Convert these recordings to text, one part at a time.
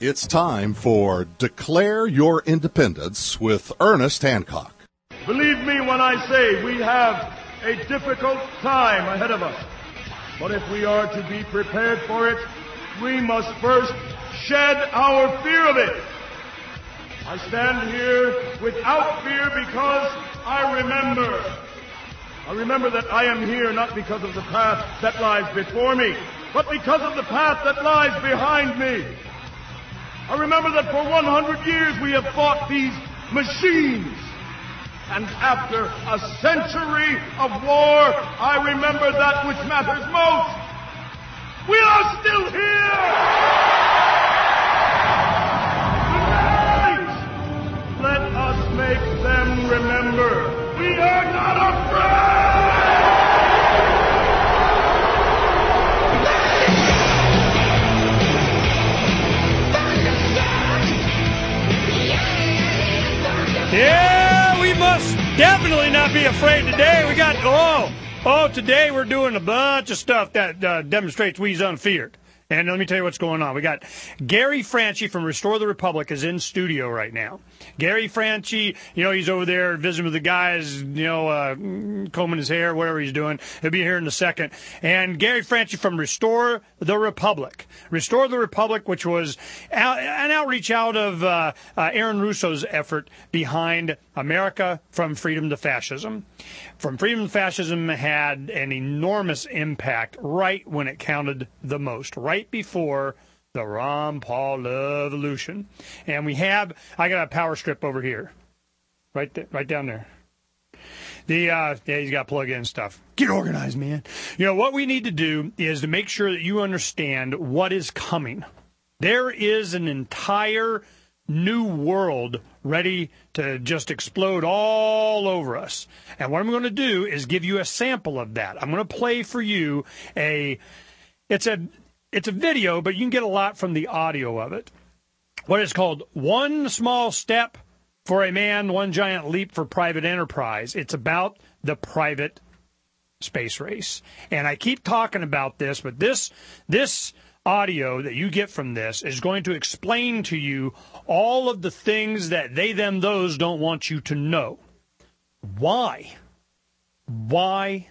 It's time for Declare Your Independence with Ernest Hancock. Believe me when I say we have a difficult time ahead of us. But if we are to be prepared for it, we must first shed our fear of it. I stand here without fear because I remember that I am here not because of the path that lies before me, but because of the path that lies behind me. I remember that for 100 years we have fought these machines. And after a century of war, I remember that which matters most. We are still here! Tonight, let us make them remember we are not afraid! Yeah, we must definitely not be afraid today. We got, today we're doing a bunch of stuff that demonstrates we's unfeared. And let me tell you what's going on. We got Gary Franchi from Restore the Republic is in studio right now. Gary Franchi, he's over there visiting with the guys, combing his hair, whatever he's doing. He'll be here in a second. And Gary Franchi from Restore the Republic. Restore the Republic, which was an outreach out of Aaron Russo's effort behind America from Freedom to Fascism. From Freedom to Fascism had an enormous impact right when it counted the most, right before the Ron Paul Revolution. And I got a power strip over here, right down there. He's got to plug in stuff. Get organized, man. What we need to do is to make sure that you understand what is coming. There is an entire new world ready to just explode all over us. And what I'm going to do is give you a sample of that. I'm going to play for you it's a video, but you can get a lot from the audio of it. What is called One Small Step for a Man, One Giant Leap for Private Enterprise. It's about the private space race. And I keep talking about this, but this audio that you get from this is going to explain to you all of the things that they, them, those don't want you to know. Why? What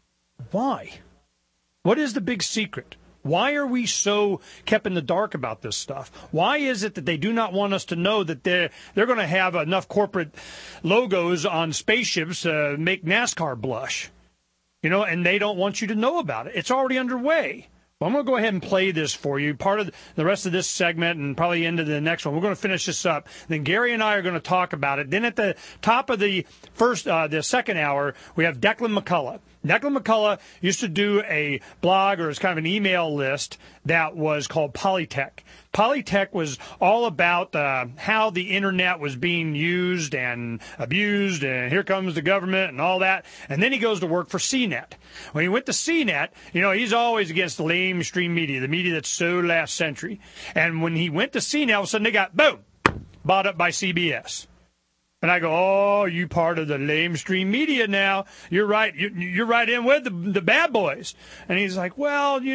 is the big secret? Why are we so kept in the dark about this stuff? Why is it that they do not want us to know that they're going to have enough corporate logos on spaceships to make NASCAR blush? And they don't want you to know about it. It's already underway. Well, I'm going to go ahead and play this for you, part of the rest of this segment and probably into the next one. We're going to finish this up. Then Gary and I are going to talk about it. Then at the top of the second hour, we have Declan McCullough. Declan McCullough used to do a blog, or it's kind of an email list, that was called Polytech. Polytech was all about how the internet was being used and abused, and here comes the government and all that. And then he goes to work for CNET. When he went to CNET, he's always against the mainstream media, the media that's so last century. And when he went to CNET, all of a sudden they got, boom, bought up by CBS. And I go, oh, you part of the lamestream media now. You're right. You're right in with the bad boys. And he's like, well,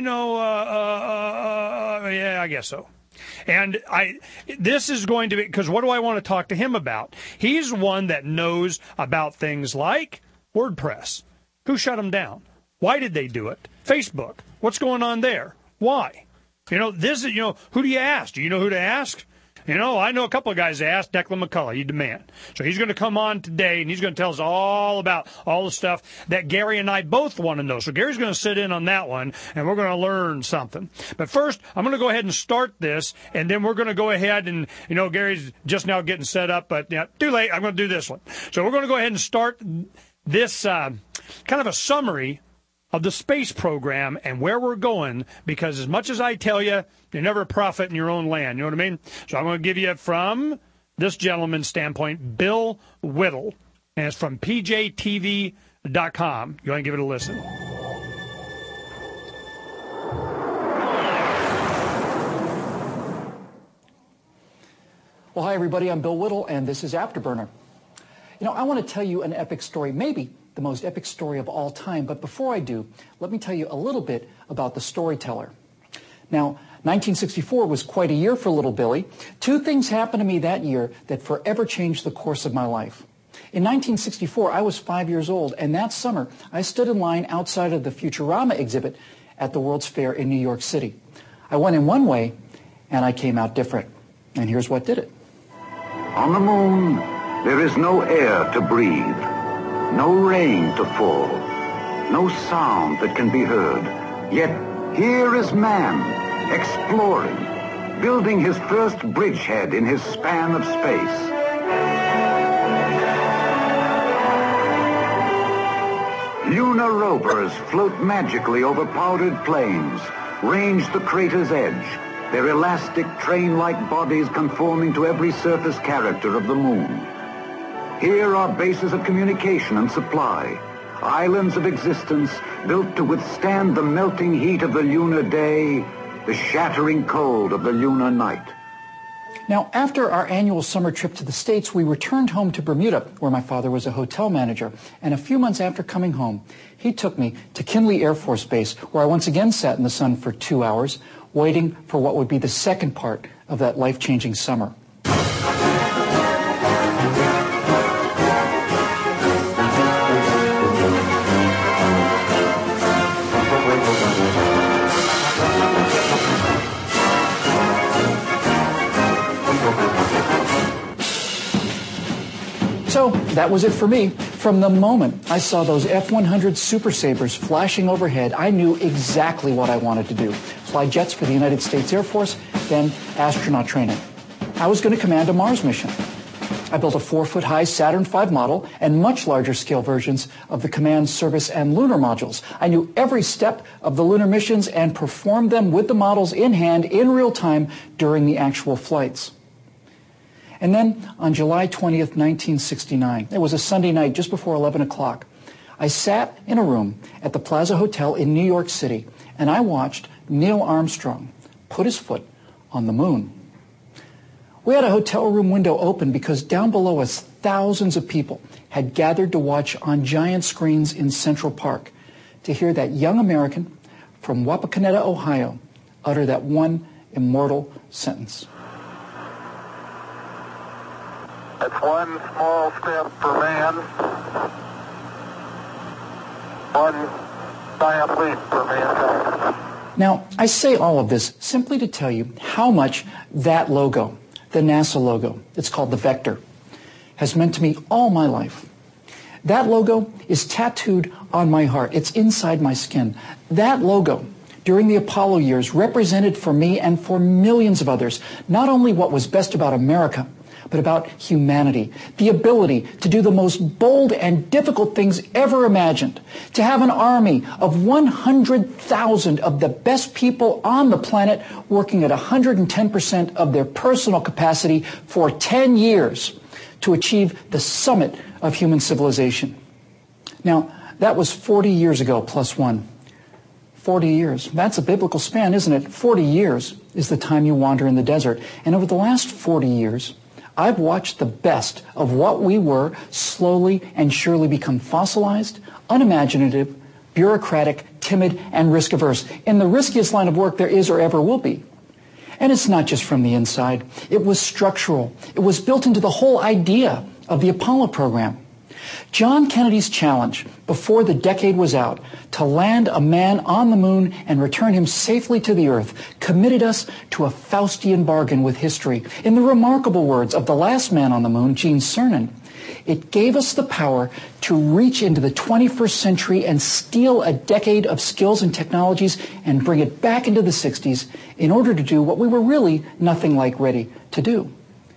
yeah, I guess so. And this is going to be, because what do I want to talk to him about? He's one that knows about things like WordPress. Who shut them down? Why did they do it? Facebook. What's going on there? Why? Who do you ask? Do you know who to ask? I know a couple of guys that asked Declan McCullough. He demand. So he's going to come on today, and he's going to tell us all about all the stuff that Gary and I both want to know. So Gary's going to sit in on that one, and we're going to learn something. But first, I'm going to go ahead and start this, and then we're going to go ahead and, Gary's just now getting set up, but too late. I'm going to do this one. So we're going to go ahead and start this kind of a summary of the space program and where we're going, because as much as I tell you, you're never a prophet in your own land. You know what I mean? So I'm going to give you from this gentleman's standpoint, Bill Whittle, and it's from pjtv.com. You want to give it a listen? Well, hi, everybody. I'm Bill Whittle, and this is Afterburner. I want to tell you an epic story, maybe the most epic story of all time. But before I do, let me tell you a little bit about the storyteller. Now, 1964 was quite a year for little Billy. Two things happened to me that year that forever changed the course of my life. In 1964, I was 5 years old, and that summer, I stood in line outside of the Futurama exhibit at the World's Fair in New York City. I went in one way, and I came out different. And here's what did it. On the moon, there is no air to breathe, no rain to fall, no sound that can be heard. Yet here is man, exploring, building his first bridgehead in his span of space. Lunar rovers float magically over powdered plains, range the crater's edge, their elastic train-like bodies conforming to every surface character of the moon. Here are bases of communication and supply, islands of existence built to withstand the melting heat of the lunar day, the shattering cold of the lunar night. Now, after our annual summer trip to the States, we returned home to Bermuda, where my father was a hotel manager. And a few months after coming home, he took me to Kinley Air Force Base, where I once again sat in the sun for 2 hours, waiting for what would be the second part of that life-changing summer. So that was it for me. From the moment I saw those F-100 Super Sabres flashing overhead, I knew exactly what I wanted to do. Fly jets for the United States Air Force, then astronaut training. I was going to command a Mars mission. I built a 4-foot-high Saturn V model and much larger scale versions of the command, service, and lunar modules. I knew every step of the lunar missions and performed them with the models in hand in real time during the actual flights. And then on July 20th, 1969, it was a Sunday night just before 11 o'clock, I sat in a room at the Plaza Hotel in New York City, and I watched Neil Armstrong put his foot on the moon. We had a hotel room window open because down below us, thousands of people had gathered to watch on giant screens in Central Park to hear that young American from Wapakoneta, Ohio, utter that one immortal sentence. It's one small step for man, one giant leap for mankind. Now, I say all of this simply to tell you how much that logo, the NASA logo, it's called the Vector, has meant to me all my life. That logo is tattooed on my heart. It's inside my skin. That logo, during the Apollo years, represented for me and for millions of others not only what was best about America, but about humanity, the ability to do the most bold and difficult things ever imagined, to have an army of 100,000 of the best people on the planet working at 110% of their personal capacity for 10 years to achieve the summit of human civilization. Now, that was 40 years ago, plus one. 40 years. That's a biblical span, isn't it? 40 years is the time you wander in the desert. And over the last 40 years, I've watched the best of what we were slowly and surely become fossilized, unimaginative, bureaucratic, timid, and risk-averse in the riskiest line of work there is or ever will be. And it's not just from the inside. It was structural. It was built into the whole idea of the Apollo program. John Kennedy's challenge before the decade was out to land a man on the moon and return him safely to the Earth committed us to a Faustian bargain with history. In the remarkable words of the last man on the moon, Gene Cernan, it gave us the power to reach into the 21st century and steal a decade of skills and technologies and bring it back into the 60s in order to do what we were really nothing like ready to do.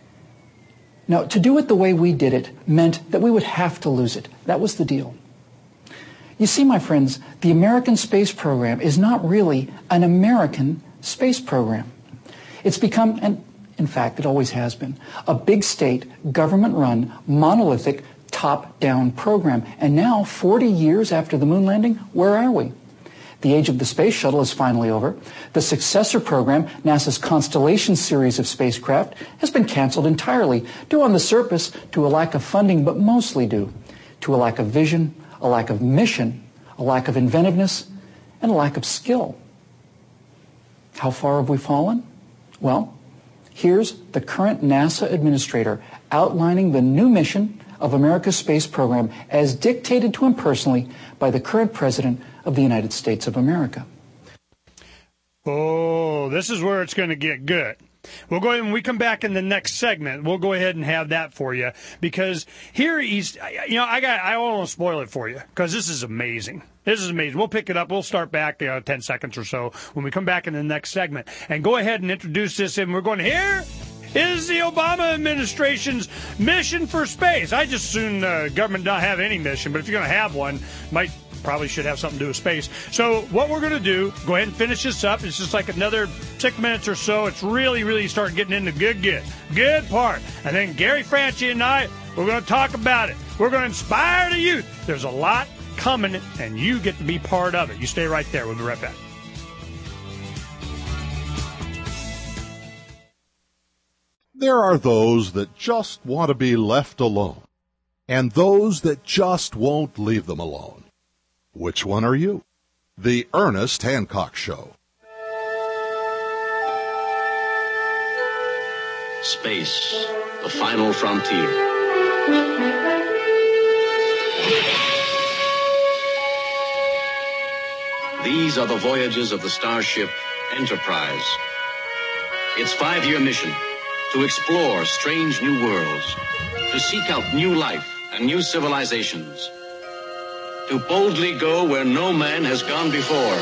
Now, to do it the way we did it meant that we would have to lose it. That was the deal. You see, my friends, the American space program is not really an American space program. It's become, and in fact, it always has been, a big state, government-run, monolithic, top-down program. And now, 40 years after the moon landing, where are we? The age of the space shuttle is finally over. The successor program, NASA's Constellation series of spacecraft, has been canceled entirely, due on the surface to a lack of funding, but mostly due to a lack of vision, a lack of mission, a lack of inventiveness, and a lack of skill. How far have we fallen? Well, here's the current NASA administrator outlining the new mission of America's space program as dictated to him personally by the current president of the United States of America. Oh, this is where it's going to get good. We'll go ahead, when we come back in the next segment, we'll go ahead and have that for you, because here he's, I don't want to spoil it for you, because this is amazing. This is amazing. We'll pick it up. We'll start back 10 seconds or so when we come back in the next segment, and go ahead and introduce this. And we're going, here is the Obama administration's mission for space. I just assume the government don't have any mission, but if you're going to have one, probably should have something to do with space. So what we're going to do, go ahead and finish this up. It's just like another 6 minutes or so. It's really starting getting into good part. And then Gary Franchi and I, we're going to talk about it. We're going to inspire the youth. There's a lot coming, and you get to be part of it. You stay right there. We'll be right back. There are those that just want to be left alone, and those that just won't leave them alone. Which one are you? The Ernest Hancock Show. Space, the final frontier. These are the voyages of the starship Enterprise. Its 5-year mission: to explore strange new worlds, to seek out new life and new civilizations, to boldly go where no man has gone before.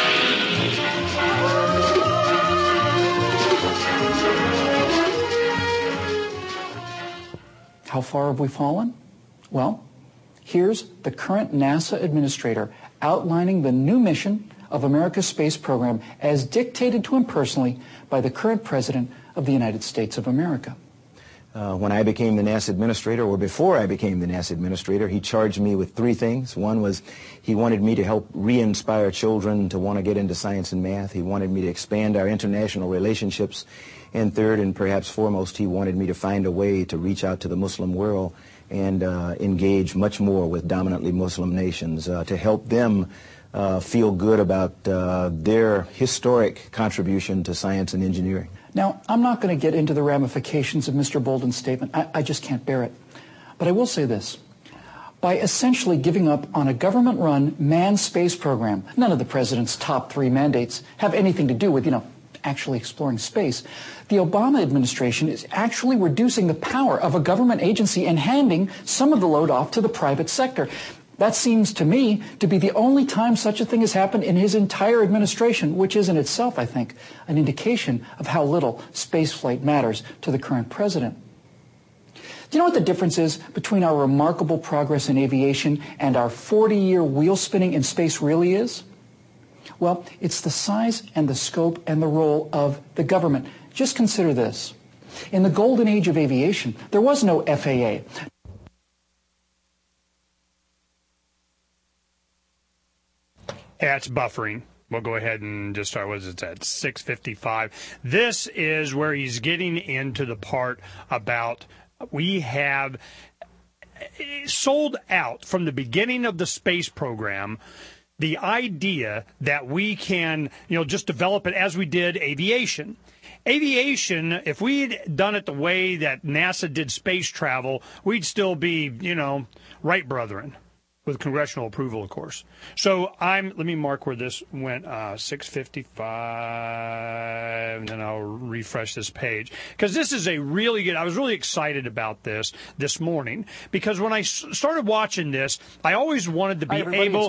How far have we fallen? Well, here's the current NASA administrator outlining the new mission of America's space program as dictated to him personally by the current president of the United States of America. When I became the NASA administrator, or before I became the NASA administrator, he charged me with 3 things. One was he wanted me to help re-inspire children to want to get into science and math. He wanted me to expand our international relationships. And third, and perhaps foremost, he wanted me to find a way to reach out to the Muslim world and engage much more with dominantly Muslim nations to help them feel good about their historic contribution to science and engineering. Now, I'm not going to get into the ramifications of Mr. Bolden's statement. I just can't bear it. But I will say this. By essentially giving up on a government-run manned space program, none of the president's top 3 mandates have anything to do with, actually exploring space. The Obama administration is actually reducing the power of a government agency and handing some of the load off to the private sector. That seems to me to be the only time such a thing has happened in his entire administration, which is in itself, I think, an indication of how little spaceflight matters to the current president. Do you know what the difference is between our remarkable progress in aviation and our 40-year wheel spinning in space really is? Well, it's the size and the scope and the role of the government. Just consider this. In the golden age of aviation, there was no FAA. Yeah, it's buffering. We'll go ahead and just start. What is it at 6:55? This is where he's getting into the part about we have sold out from the beginning of the space program the idea that we can, just develop it as we did aviation. Aviation, if we'd done it the way that NASA did space travel, we'd still be, Wright brethren. With congressional approval, of course. So let me mark where this went, 6:55, and then I'll refresh this page. Because this is a really good, I was really excited about this morning, because when I started watching this, I always wanted to be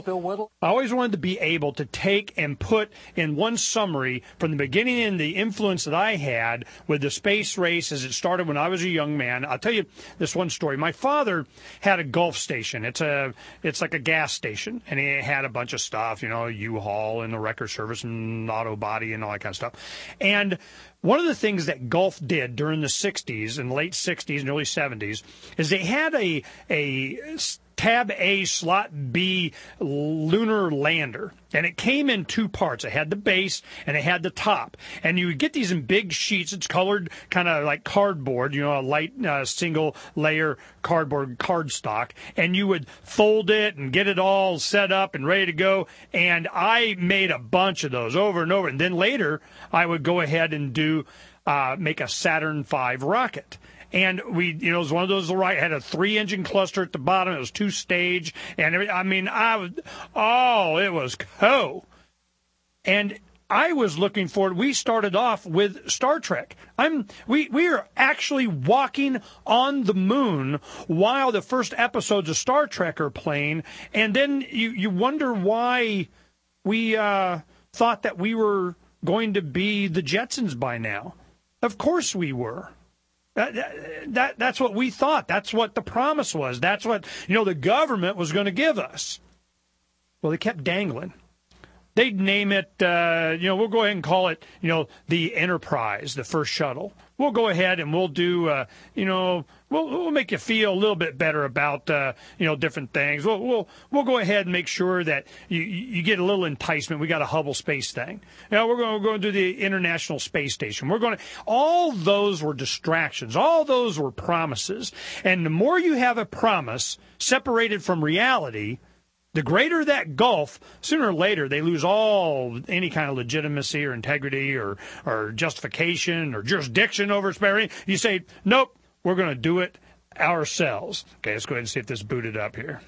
able to take and put in one summary from the beginning and the influence that I had with the space race as it started when I was a young man. I'll tell you this one story. My father had a Gulf station. It's like a gas station, and it had a bunch of stuff, U-Haul and the record service and auto body and all that kind of stuff. And one of the things that Gulf did during the 60s and late 60s and early 70s is they had a Tab A, Slot B lunar lander. And it came in two parts. It had the base and it had the top. And you would get these in big sheets. It's colored kind of like cardboard, a light single layer cardboard cardstock. And you would fold it and get it all set up and ready to go. And I made a bunch of those over and over. And then later I would go ahead and make a Saturn V rocket. And it was one of those, had a 3-engine cluster at the bottom. It was 2-stage. And it was cool. And I was looking forward. We started off with Star Trek. We are actually walking on the moon while the first episodes of Star Trek are playing. And then you wonder why we thought that we were going to be the Jetsons by now. Of course we were. That's what we thought. That's what the promise was. That's what, the government was going to give us. Well, they kept dangling. They'd name it, we'll go ahead and call it, the Enterprise, the first shuttle. We'll go ahead and we'll do, we'll make you feel a little bit better about, different things. We'll go ahead and make sure that you get a little enticement. We got a Hubble space thing. We're going to do the International Space Station. All those were distractions. All those were promises. And the more you have a promise separated from reality, the greater that gulf, sooner or later they lose any kind of legitimacy or integrity or justification or jurisdiction over sparing. You say, nope, we're going to do it ourselves. Okay, let's go ahead and see if this booted up here.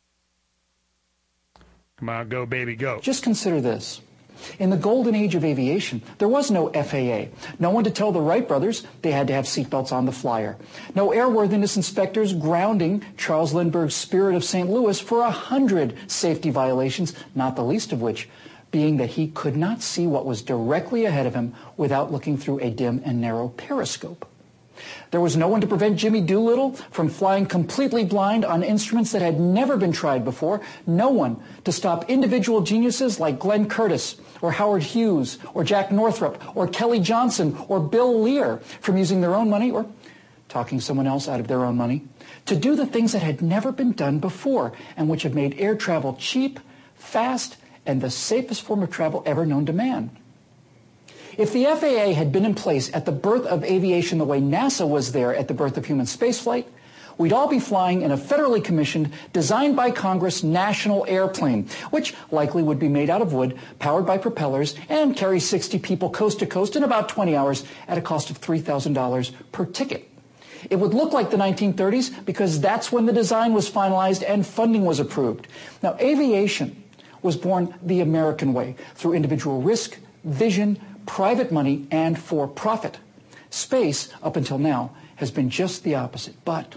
Come on, go, baby, go. Just consider this. In the golden age of aviation, there was no FAA. No one to tell the Wright brothers they had to have seatbelts on the flyer. No airworthiness inspectors grounding Charles Lindbergh's Spirit of St. Louis for 100 safety violations, not the least of which being that he could not see what was directly ahead of him without looking through a dim and narrow periscope. There was no one to prevent Jimmy Doolittle from flying completely blind on instruments that had never been tried before. No one to stop individual geniuses like Glenn Curtis or Howard Hughes or Jack Northrop or Kelly Johnson or Bill Lear from using their own money or talking someone else out of their own money to do the things that had never been done before and which have made air travel cheap, fast, and the safest form of travel ever known to man. If the FAA had been in place at the birth of aviation the way NASA was there at the birth of human spaceflight, we'd all be flying in a federally commissioned, designed by Congress national airplane, which likely would be made out of wood, powered by propellers, and carry 60 people coast to coast in about 20 hours at a cost of $3,000 per ticket. It would look like the 1930s because that's when the design was finalized and funding was approved. Now, aviation was born the American way, through individual risk, vision, private money, and for profit. Space, up until now, has been just the opposite. But,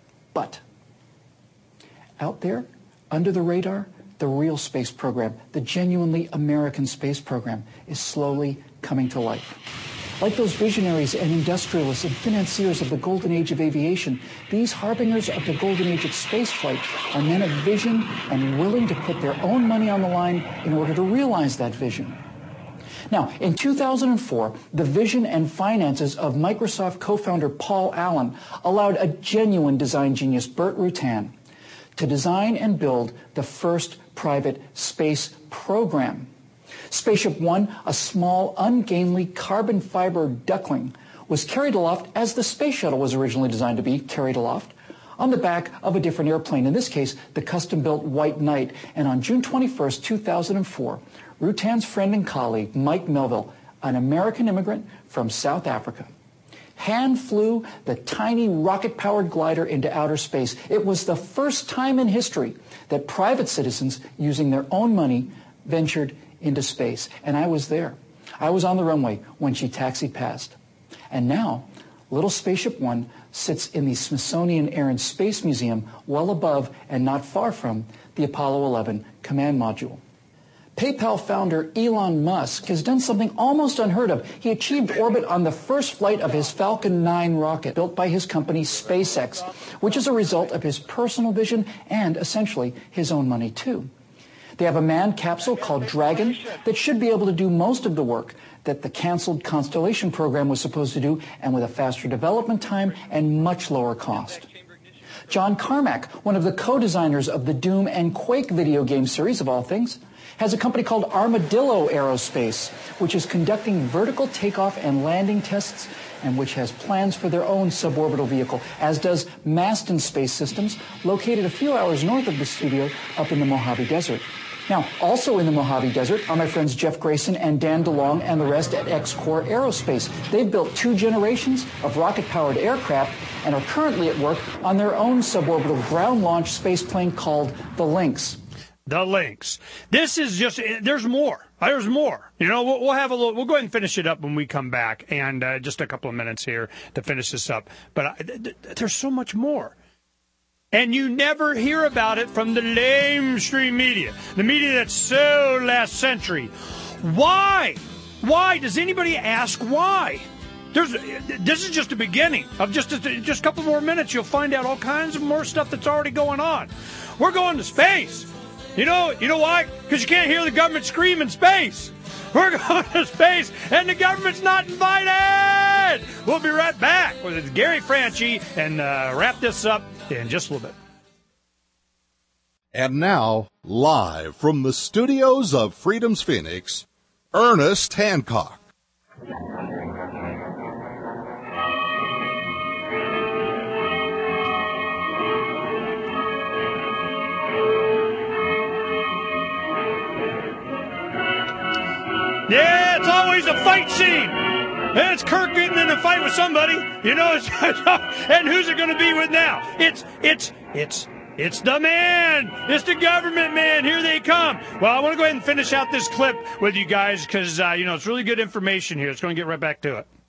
out there, under the radar, the real space program, the genuinely American space program, is slowly coming to life. Like those visionaries and industrialists and financiers of the golden age of aviation, these harbingers of the golden age of spaceflight are men of vision and willing to put their own money on the line in order to realize that vision. Now, in 2004, the vision and finances of Microsoft co-founder Paul Allen allowed a genuine design genius, Burt Rutan, to design and build the first private space program. Spaceship One, a small, ungainly carbon fiber duckling, was carried aloft as the space shuttle was originally designed to be carried aloft, on the back of a different airplane, in this case, the custom-built White Knight. And on June 21st, 2004, Rutan's friend and colleague, Mike Melville, an American immigrant from South Africa, hand flew the tiny rocket-powered glider into outer space. It was the first time in history that private citizens, using their own money, ventured into space. And I was there. I was on the runway when she taxied past. And now, little Spaceship One sits in the Smithsonian Air and Space Museum, well above and not far from the Apollo 11 command module. PayPal founder Elon Musk has done something almost unheard of. He achieved orbit on the first flight of his Falcon 9 rocket, built by his company SpaceX, which is a result of his personal vision and essentially his own money too. They have a manned capsule called Dragon that should be able to do most of the work that the canceled Constellation program was supposed to do, and with a faster development time and much lower cost. John Carmack, one of the co-designers of the Doom and Quake video game series, of all things, has a company called Armadillo Aerospace, which is conducting vertical takeoff and landing tests and which has plans for their own suborbital vehicle, as does Maston Space Systems, located a few hours north of the studio up in the Mojave Desert. Now, also in the Mojave Desert are my friends Jeff Grayson and Dan DeLong and the rest at X-Core Aerospace. They've built 2 generations of rocket-powered aircraft and are currently at work on their own suborbital ground-launched space plane called the Lynx. The Lynx. This is just, there's more. There's more. You know, we'll have a little, we'll go ahead and finish it up when we come back, and just a couple of minutes here to finish this up. But there's so much more. And you never hear about it from the lamestream media, the media that's so last century. Why? Why? Does anybody ask why? This is just the beginning of just a couple more minutes. You'll find out all kinds of more stuff that's already going on. We're going to space. You know why? Because you can't hear the government scream in space. We're going to space, and the government's not invited. We'll be right back with Gary Franchi and wrap this up in just a little bit. And now, live from the studios of Freedom's Phoenix, Ernest Hancock. Yeah, it's always a fight scene. And it's Kirk getting in a fight with somebody, you know. And who's it going to be with now? It's the man. It's the government man. Here they come. Well, I want to go ahead and finish out this clip with you guys because it's really good information here. It's going to get right back to it.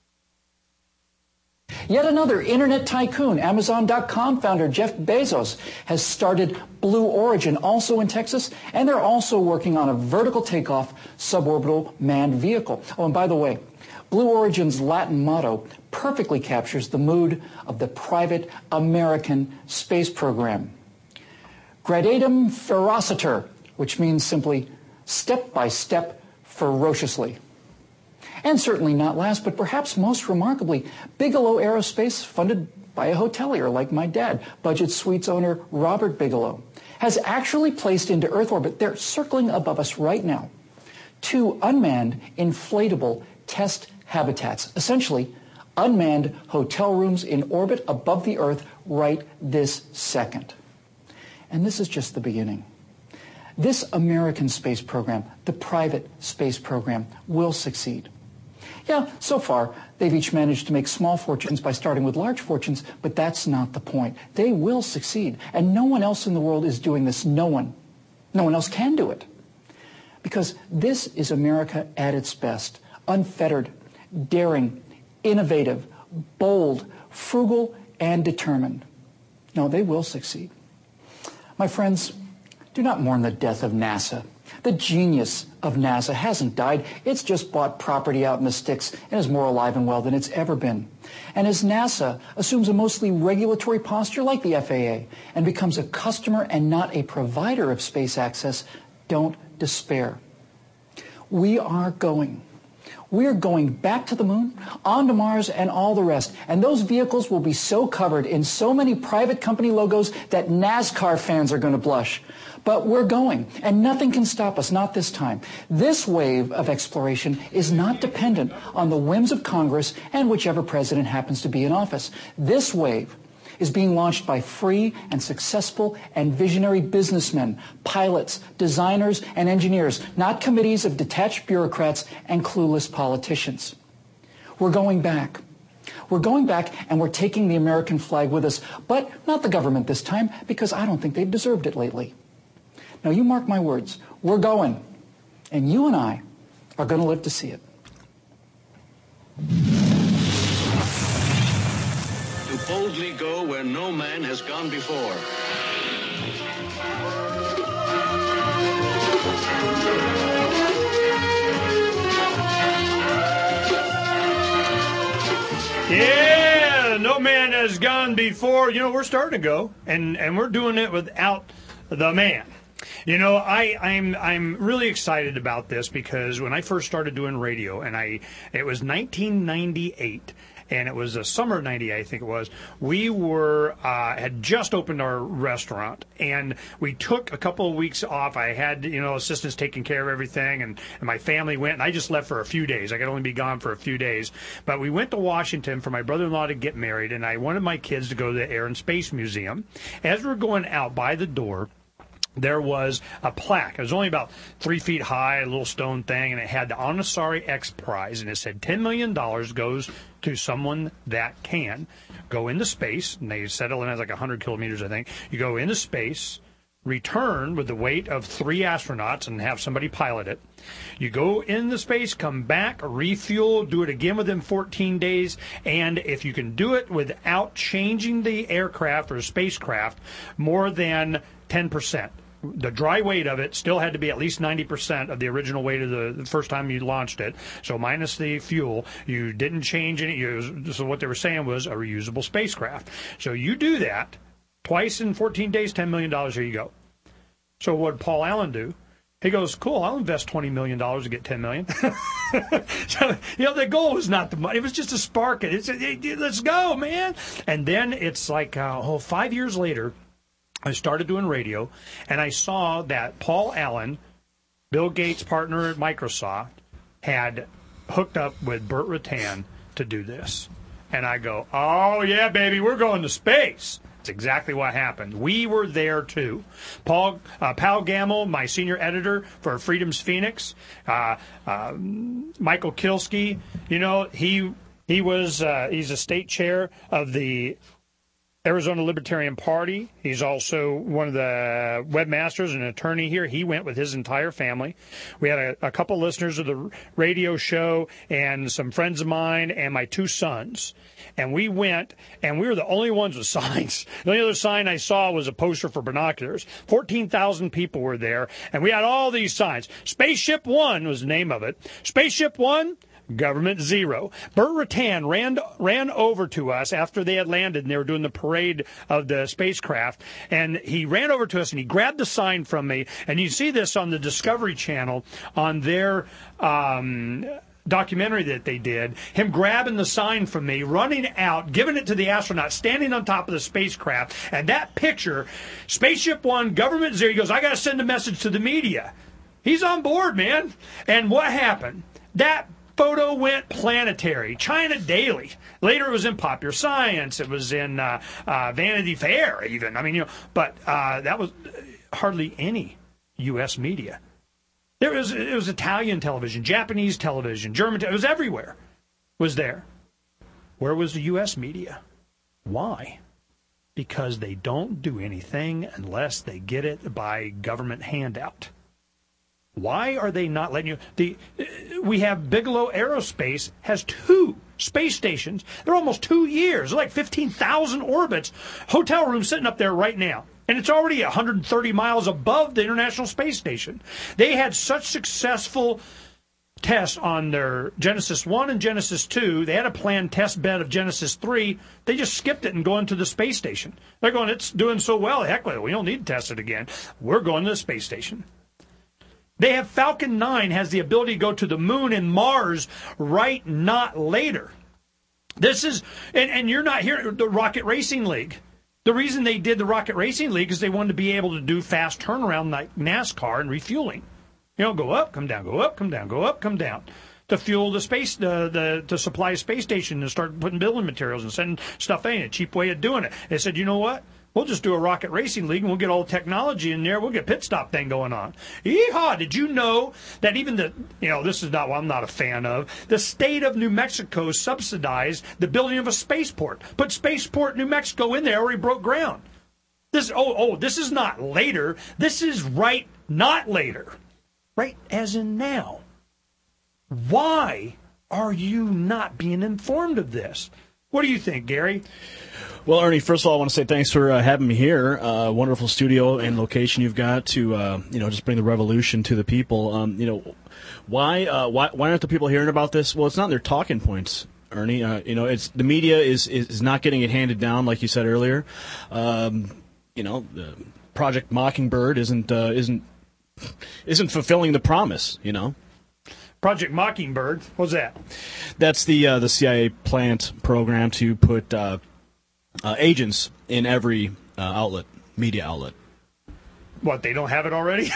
Yet another internet tycoon, Amazon.com founder Jeff Bezos, has started Blue Origin, also in Texas, and they're also working on a vertical takeoff suborbital manned vehicle. Oh, and by the way, Blue Origin's Latin motto perfectly captures the mood of the private American space program. Gradatum ferociter, which means simply step by step ferociously. And certainly not last, but perhaps most remarkably, Bigelow Aerospace, funded by a hotelier like my dad, Budget Suites owner Robert Bigelow, has actually placed into Earth orbit, they're circling above us right now, 2 unmanned inflatable test habitats, essentially unmanned hotel rooms in orbit above the Earth right this second. And this is just the beginning. This American space program, the private space program, will succeed. Yeah, so far, they've each managed to make small fortunes by starting with large fortunes, but that's not the point. They will succeed, and no one else in the world is doing this. No one else can do it. Because this is America at its best, unfettered, daring, innovative, bold, frugal, and determined. No, they will succeed. My friends, do not mourn the death of NASA. The genius of NASA hasn't died. It's just bought property out in the sticks and is more alive and well than it's ever been. And as NASA assumes a mostly regulatory posture like the FAA and becomes a customer and not a provider of space access, don't despair. We are going back to the moon, onto Mars, and all the rest. And those vehicles will be so covered in so many private company logos that NASCAR fans are going to blush. But we're going, and nothing can stop us, not this time. This wave of exploration is not dependent on the whims of Congress and whichever president happens to be in office. This wave is being launched by free and successful and visionary businessmen, pilots, designers, and engineers, not committees of detached bureaucrats and clueless politicians. We're going back. We're going back, and we're taking the American flag with us, but not the government this time, because I don't think they've deserved it lately. Now, you mark my words. We're going, and you and I are going to live to see it. To boldly go where no man has gone before. Yeah, no man has gone before. You know, we're starting to go, and we're doing it without the man. You know, I'm really excited about this because when I first started doing radio, and it was 1998, and it was summer of '98, I think it was. We were had just opened our restaurant, and we took a couple of weeks off. I had assistants taking care of everything, and my family went, and I just left for a few days. I could only be gone for a few days, but we went to Washington for my brother-in-law to get married, and I wanted my kids to go to the Air and Space Museum. As we were going out by the door, there was a plaque. It was only about 3 feet high, a little stone thing, and it had the Anusari X Prize, and it said $10 million goes to someone that can go into space, and they settle in as like 100 kilometers, I think. You go into space, return with the weight of 3 astronauts and have somebody pilot it. You go into space, come back, refuel, do it again within 14 days, and if you can do it without changing the aircraft or spacecraft more than 10%. The dry weight of it still had to be at least 90% of the original weight of the first time you launched it. So minus the fuel, you didn't change any. So what they were saying was a reusable spacecraft. So you do that twice in 14 days, $10 million, here you go. So what did Paul Allen do? He goes, cool, I'll invest $20 million to get $10 million. So, the goal was not the money. It was just to spark it. Hey, let's go, man. And then it's like, 5 years later, I started doing radio, and I saw that Paul Allen, Bill Gates' partner at Microsoft, had hooked up with Burt Rutan to do this. And I go, oh, yeah, baby, we're going to space. That's exactly what happened. We were there, too. Pal Gamble, my senior editor for Freedom's Phoenix, Michael Kilsky, he's a state chair of the Arizona Libertarian Party. He's also one of the webmasters, an attorney here. He went with his entire family. We had a couple listeners of the radio show and some friends of mine and my 2 sons. And we went, and we were the only ones with signs. The only other sign I saw was a poster for binoculars. 14,000 people were there, and we had all these signs. Spaceship One was the name of it. Spaceship One, Government Zero. Burt Rutan ran over to us after they had landed and they were doing the parade of the spacecraft, and he ran over to us and he grabbed the sign from me, and you see this on the Discovery Channel on their documentary that they did, him grabbing the sign from me, running out, giving it to the astronaut, standing on top of the spacecraft, and that picture, Spaceship One, Government Zero, he goes, I got to send a message to the media. He's on board, man. And what happened? That photo went planetary. China Daily. Later it was in Popular Science. It was in Vanity Fair even. But that was hardly any U.S. media. It was Italian television, Japanese television, German television. It was everywhere. Was there. Where was the U.S. media? Why? Because they don't do anything unless they get it by government handout. Why are they not letting you? We have Bigelow Aerospace has 2 space stations. They're almost 2 years. They're like 15,000 orbits. Hotel room sitting up there right now. And it's already 130 miles above the International Space Station. They had such successful tests on their Genesis 1 and Genesis 2. They had a planned test bed of Genesis 3. They just skipped it and going to the space station. They're going, it's doing so well. Heck with it. We don't need to test it again. We're going to the space station. They have Falcon 9 has the ability to go to the moon and Mars right not later. This is, and you're not here, the Rocket Racing League. The reason they did the Rocket Racing League is they wanted to be able to do fast turnaround like NASCAR and refueling. Go up, come down, go up, come down, go up, come down. To fuel the space, to supply a space station and start putting building materials and sending stuff in. A cheap way of doing it. They said, you know what? We'll just do a Rocket Racing League, and we'll get all the technology in there. We'll get a pit stop thing going on. Yeehaw! Did you know that even this is not what I'm not a fan of, the state of New Mexico subsidized the building of a spaceport. Put Spaceport New Mexico in there, already broke ground. This is not later. This is right, not later. Right as in now. Why are you not being informed of this? What do you think, Gary? Well, Ernie, first of all, I want to say thanks for having me here. Wonderful studio and location you've got to, just bring the revolution to the people. Why aren't the people hearing about this? Well, it's not in their talking points, Ernie. It's the media is not getting it handed down, like you said earlier. Project Mockingbird isn't fulfilling the promise. Project Mockingbird. What's that? That's the CIA plant program to put agents in every media outlet. What, they don't have it already?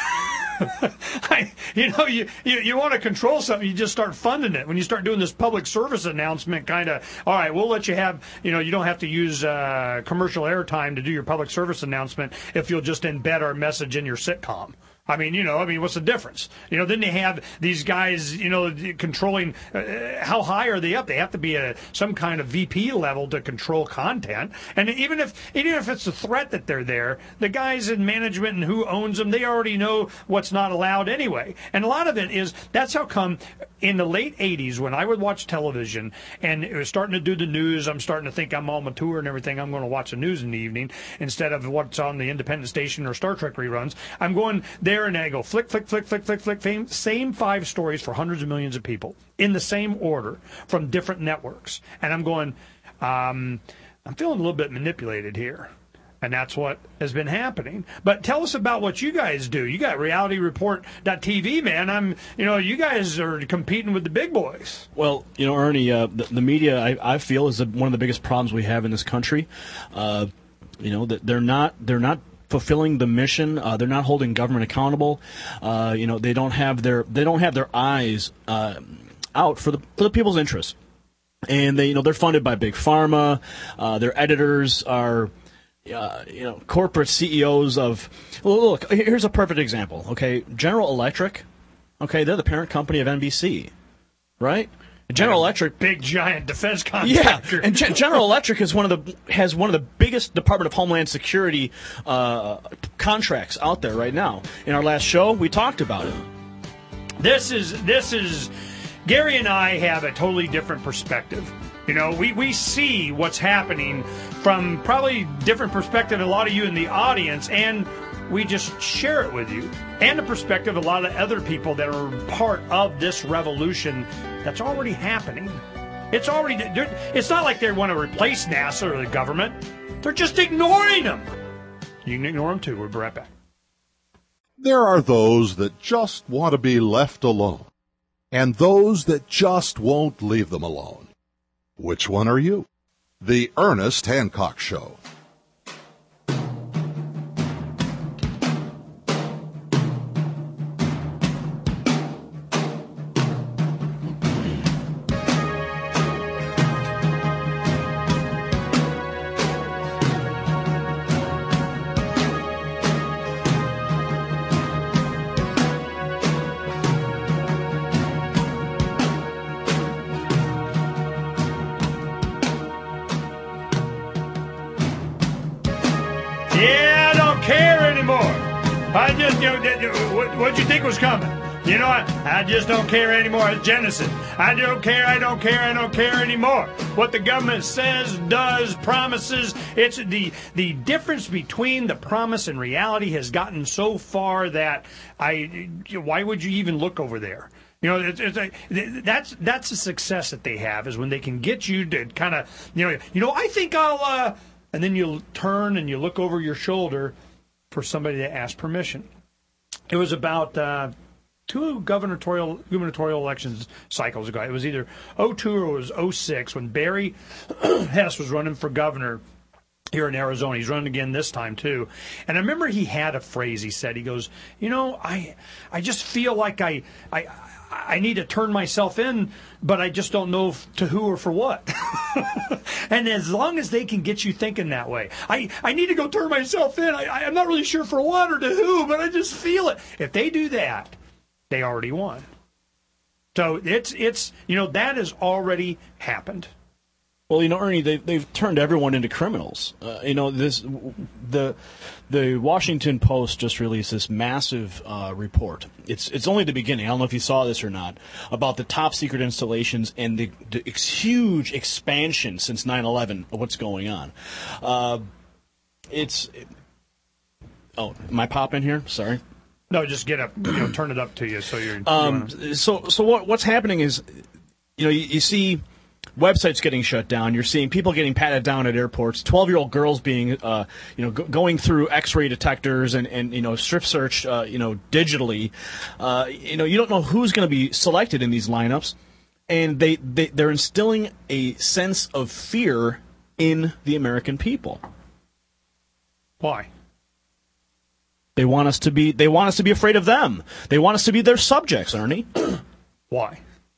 You want to control something, you just start funding it. When you start doing this public service announcement kind of, all right, we'll let you have, you don't have to use commercial airtime to do your public service announcement if you'll just embed our message in your sitcom. I mean, what's the difference? Then they have these guys, controlling. How high are they up? They have to be some kind of VP level to control content. And even if it's a threat that they're there, the guys in management and who owns them, they already know what's not allowed anyway. And a lot of it is, that's how come in the late 80s when I would watch television and it was starting to do the news, I'm starting to think I'm all mature and everything, I'm going to watch the news in the evening instead of what's on the independent station or Star Trek reruns. I'm going there and I go flick, flick, flick, flick, flick, flick, same 5 stories for hundreds of millions of people in the same order from different networks. And I'm going, I'm feeling a little bit manipulated here. And that's what has been happening. But tell us about what you guys do. You got RealityReport.tv, man. You guys are competing with the big boys. Well, Ernie, the media, I feel, is one of the biggest problems we have in this country. That they're not fulfilling the mission. They're not holding government accountable. They don't have their eyes out for the people's interests. And they're funded by big pharma. Their editors are corporate CEOs of. Well, look, here's a perfect example. Okay, General Electric. Okay, they're the parent company of NBC, right? General Electric, big giant defense contractor. Yeah, and General Electric has one of the biggest Department of Homeland Security contracts out there right now. In our last show, we talked about it. This is Gary and I have a totally different perspective. We see what's happening from probably different perspective than a lot of you in the audience, and we just share it with you. And the perspective of a lot of other people that are part of this revolution that's already happening. It's not like they want to replace NASA or the government. They're just ignoring them. You can ignore them too. We'll be right back. There are those that just want to be left alone, and those that just won't leave them alone. Which one are you? The Ernest Hancock Show. What'd you think was coming? I just don't care anymore. It's Genesis. I don't care anymore. What the government says, does, promises, it's the difference between the promise and reality has gotten so far that why would you even look over there? That's the success that they have, is when they can get you to kind of, I think I'll, and then you'll turn and you look over your shoulder for somebody to ask permission. It was about 2 gubernatorial elections cycles ago. It was either 2002 or it was 2006 when Barry Hess was running for governor here in Arizona. He's running again this time too. And I remember he had a phrase he said. He goes, I just feel like I need to turn myself in, but I just don't know to who or for what. And as long as they can get you thinking that way, I need to go turn myself in. I'm not really sure for what or to who, but I just feel it. If they do that, they already won. So it's that has already happened. Well, Ernie, they've turned everyone into criminals. The Washington Post just released this massive report. It's only the beginning. I don't know if you saw this or not, about the top secret installations and the huge expansion since 9/11 of what's going on. Am I popping here? Sorry. No, just get up. Turn it up to you so you're. So what's happening is, you see. websites getting shut down. You're seeing people getting patted down at airports. 12-year-old girls being, going through X-ray detectors and strip searched, digitally. You don't know who's going to be selected in these lineups, and they're instilling a sense of fear in the American people. Why? They want us to be afraid of them. They want us to be their subjects, Ernie. Why?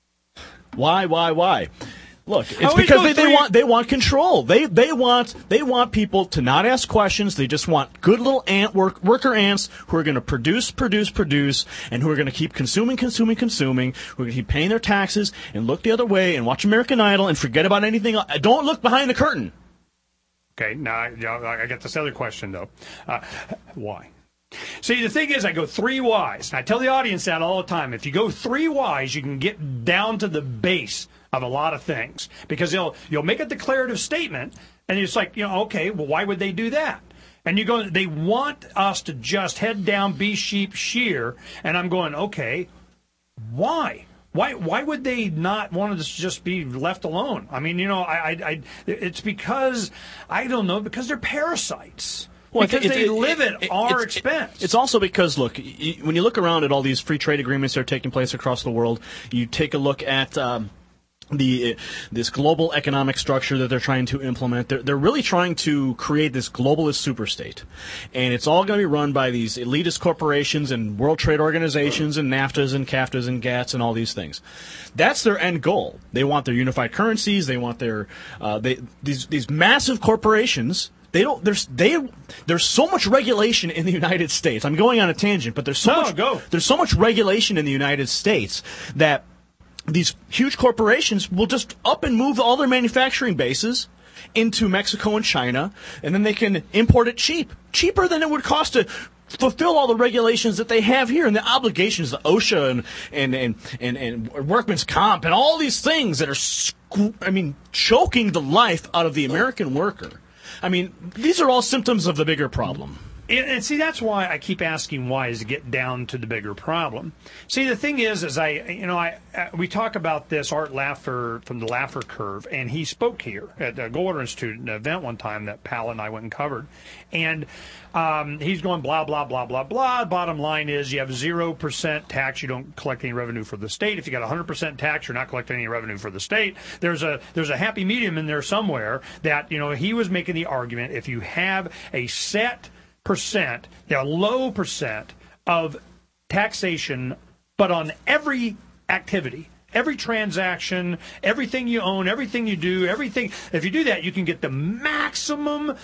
Why? Look, it's because they want control. They want people to not ask questions. They just want good little worker ants who are going to produce, and who are going to keep consuming, who are going to keep paying their taxes and look the other way and watch American Idol and forget about anything else. Don't look behind the curtain. Okay, now I got this other question though. Why? See, the thing is, I go 3 whys, and I tell the audience that all the time. If you go 3 whys, you can get down to the base of a lot of things, because you'll make a declarative statement, and it's like, okay, well, why would they do that? And you go, they want us to just head down, be sheep, shear, and I'm going, okay, why? Why would they not want us to just be left alone? I mean, it's because, I don't know, because they're parasites. Well, because they live at our expense. It's also because, look, when you look around at all these free trade agreements that are taking place across the world, you take a look at this global economic structure that they're trying to implement. They're really trying to create this globalist superstate. And it's all going to be run by these elitist corporations and World Trade Organizations and NAFTAs and CAFTAs and GATTs and all these things. That's their end goal. They want their unified currencies. They want their these massive corporations. There's so much regulation in the United States. I'm going on a tangent, but there's so much regulation in the United States that these huge corporations will just up and move all their manufacturing bases into Mexico and China, and then they can import it cheaper than it would cost to fulfill all the regulations that they have here and the obligations, the OSHA and workman's comp and all these things that are, choking the life out of the American worker. I mean, these are all symptoms of the bigger problem. And see, that's why I keep asking why, is to get down to the bigger problem. See, the thing is we talk about this Art Laffer from the Laffer Curve, and he spoke here at the Goldwater Institute, an event one time that Pal and I went and covered. And he's going blah, blah, blah, blah, blah. Bottom line is you have 0% tax, you don't collect any revenue for the state. If you got 100% tax, you're not collecting any revenue for the state. There's a happy medium in there somewhere that, he was making the argument, if you have a set percent, a low percent of taxation, but on every activity, every transaction, everything you own, everything you do, everything. If you do that, you can get the maximum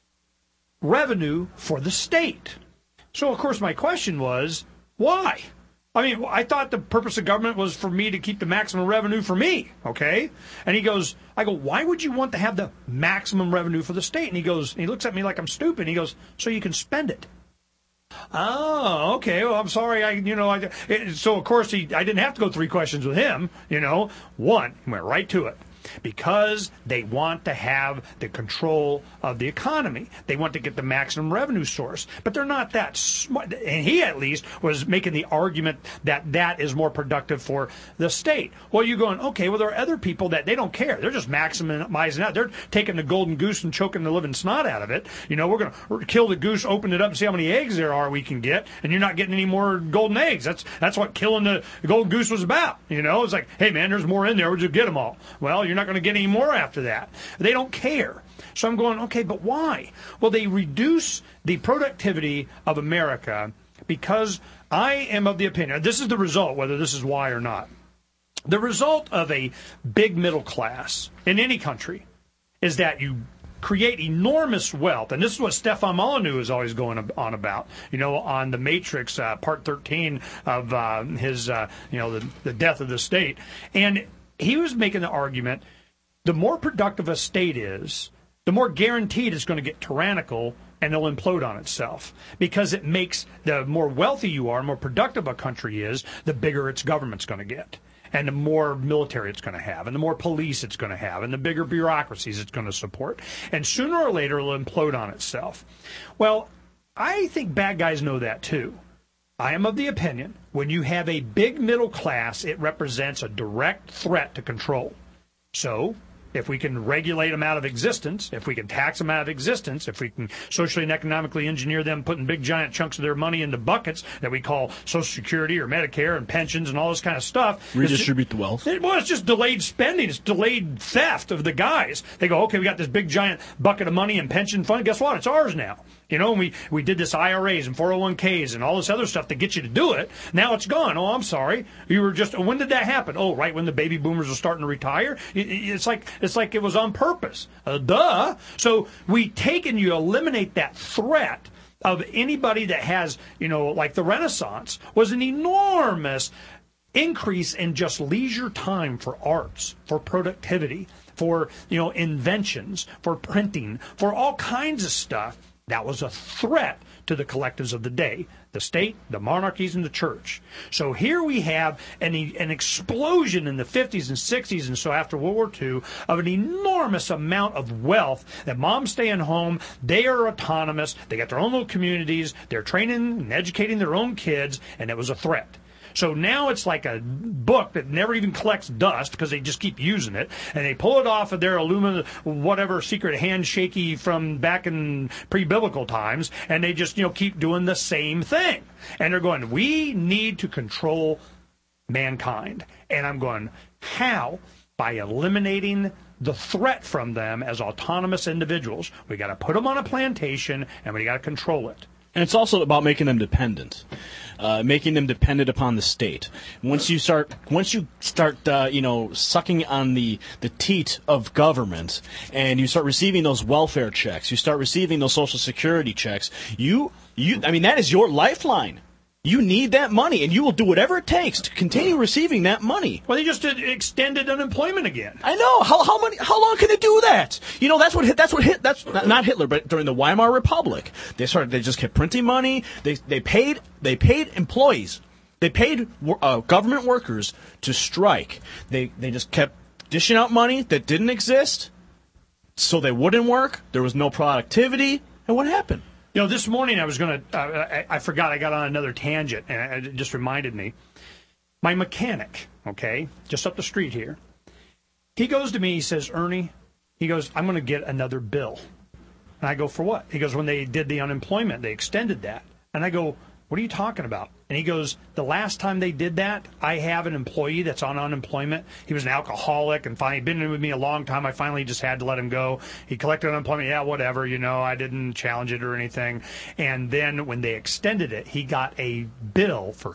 revenue for the state. So, of course, my question was, why? I mean, I thought the purpose of government was for me to keep the maximum revenue for me, okay? And I go, why would you want to have the maximum revenue for the state? And he looks at me like I'm stupid. He goes, so you can spend it. Oh, okay. Well, I'm sorry. So of course I didn't have to go 3 questions with him. One, he went right to it. Because they want to have the control of the economy. They want to get the maximum revenue source. But they're not that smart. And he, at least, was making the argument that is more productive for the state. Well, you're going, okay, well, there are other people that they don't care. They're just maximizing out. They're taking the golden goose and choking the living snot out of it. We're going to kill the goose, open it up, and see how many eggs there are we can get. And you're not getting any more golden eggs. That's what killing the golden goose was about. It's like, hey, man, there's more in there. We'll just get them all. Well, you're not going to get any more after that. They don't care. So I'm going, okay, but why? Well, they reduce the productivity of America because I am of the opinion, this is the result, whether this is why or not. The result of a big middle class in any country is that you create enormous wealth. And this is what Stefan Molyneux is always going on about, on The Matrix, part 13 of his, the death of the state. And he was making the argument, the more productive a state is, the more guaranteed it's going to get tyrannical and it'll implode on itself. Because it makes, the more wealthy you are, the more productive a country is, the bigger its government's going to get. And the more military it's going to have, and the more police it's going to have, and the bigger bureaucracies it's going to support. And sooner or later it'll implode on itself. Well, I think bad guys know that too. I am of the opinion, when you have a big middle class, it represents a direct threat to control. So if we can regulate them out of existence, if we can tax them out of existence, if we can socially and economically engineer them, putting big giant chunks of their money into buckets that we call Social Security or Medicare and pensions and all this kind of stuff. Redistribute the wealth. It's just delayed spending. It's delayed theft of the guys. They go, okay, we got this big giant bucket of money in pension fund. Guess what? It's ours now. You know, and we did this IRAs and 401ks and all this other stuff to get you to do it. Now it's gone. Oh, I'm sorry. You were just, when did that happen? Oh, right when the baby boomers are starting to retire? It's like it was on purpose. Duh. So we take and you eliminate that threat of anybody that has, you know, like the Renaissance was an enormous increase in just leisure time for arts, for productivity, for, you know, inventions, for printing, for all kinds of stuff. That was a threat to the collectives of the day, the state, the monarchies, and the church. So here we have an explosion in the 50s and 60s, and so after World War II, of an enormous amount of wealth that moms staying home, they are autonomous, they got their own little communities, they're training and educating their own kids, and it was a threat. So now it's like a book that never even collects dust because they just keep using it, and they pull it off of their aluminum, whatever secret handshaky from back in pre-biblical times, and they just, you know, keep doing the same thing. And they're going, we need to control mankind. And I'm going, how? By eliminating the threat from them as autonomous individuals. We got to put them on a plantation, and we got to control it. And it's also about making them dependent upon the state. Once you start, sucking on the teat of government, and you start receiving those welfare checks, you start receiving those Social Security checks. That is your lifeline. You need that money, and you will do whatever it takes to continue receiving that money. Well, they just did extended unemployment again. I know. How long can they do that? You know, that's not Hitler, but during the Weimar Republic, they just kept printing money. They paid employees. They paid government workers to strike. They just kept dishing out money that didn't exist, so they wouldn't work. There was no productivity, and what happened? You know, this morning I was going to, I forgot, I got on another tangent, and it just reminded me. My mechanic, okay, just up the street here, he goes to me, he says, Ernie, he goes, I'm going to get another bill. And I go, for what? He goes, when they did the unemployment, they extended that. And I go, what are you talking about? And he goes, the last time they did that, I have an employee that's on unemployment. He was an alcoholic and finally been with me a long time. I finally just had to let him go. He collected unemployment. Yeah, whatever, you know, I didn't challenge it or anything. And then when they extended it, he got a bill for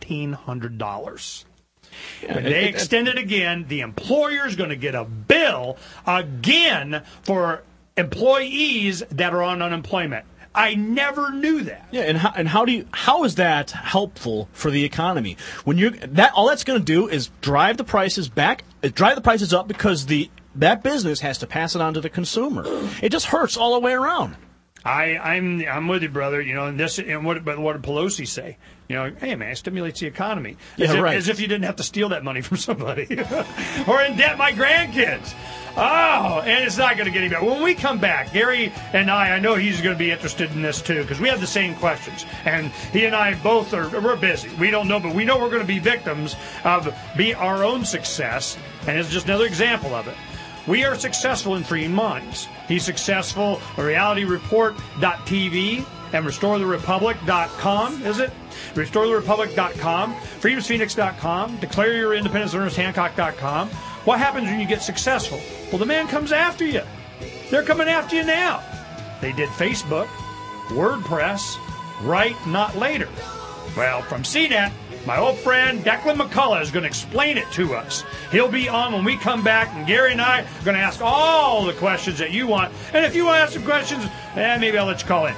$1,500. When they extend it again, the employer's going to get a bill again for employees that are on unemployment. I never knew that. Yeah, and how is that helpful for the economy? When all that's going to do is drive the prices up because that business has to pass it on to the consumer. It just hurts all the way around. I'm with you, brother. You know, and what did Pelosi say? You know, hey man, it stimulates the economy. As if you didn't have to steal that money from somebody or indebt my grandkids. Oh, and it's not going to get any better. When we come back, Gary and I know he's going to be interested in this too because we have the same questions. And he and I both we're busy. We don't know, but we know we're going to be victims of our own success. And it's just another example of it. We are successful in freeing minds. He's successful at realityreport.tv and restoretherepublic.com, is it? restoretherepublic.com, freedomsphoenix.com, declareyourindependenceernesthancock.com. What happens when you get successful? Well, the man comes after you. They're coming after you now. They did Facebook, WordPress, right not later. Well, from CNET, my old friend Declan McCullough is going to explain it to us. He'll be on when we come back, and Gary and I are going to ask all the questions that you want. And if you want to ask some questions, maybe I'll let you call in.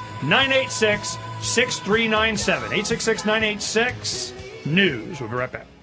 866-986-6397. 866-986-NEWS. We'll be right back.